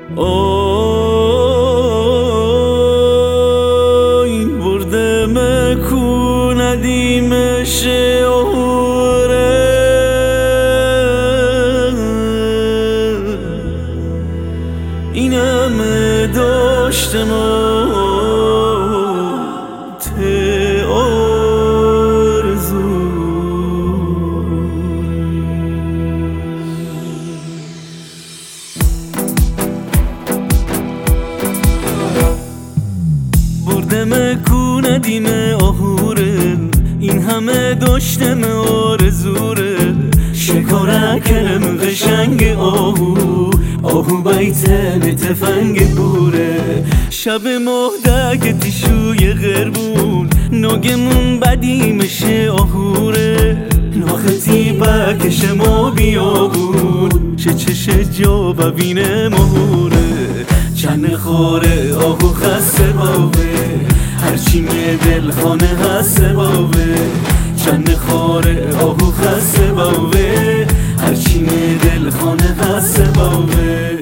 اوی برده مکو ندیمش اوره اینم داشتم کو ندیم آهوره این همه داشتم آرزوره شکاره کرم قشنگ آهو بیتن تفنگ بوره شب مهدک تیشوی غربون ناگمون بدیمش آهوره ناختی بکش ما بیابون چش جا ببینه مهوره چند خوره آهو خسته باوه هرچی می دل خانه هسته باوه چند خوره آهو خسته باوه هرچی می دل خانه هسته باوه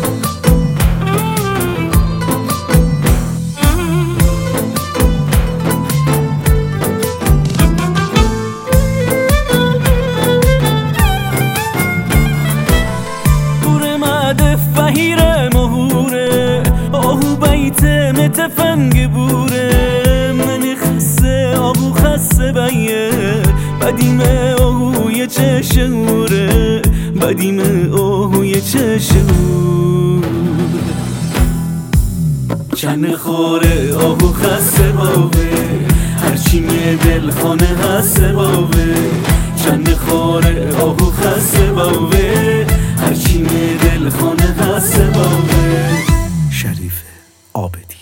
تفنگ بوره من خسته آهو خسته بیه بدیمه آهوی چشوره بدیمه آهوی چشوره چند خوره آهو خسته باوه هرچی می دل خانه هسته باوه چند خوره آهو خسته باوه هرچی می دل خانه هسته باوه. شریف عابدی.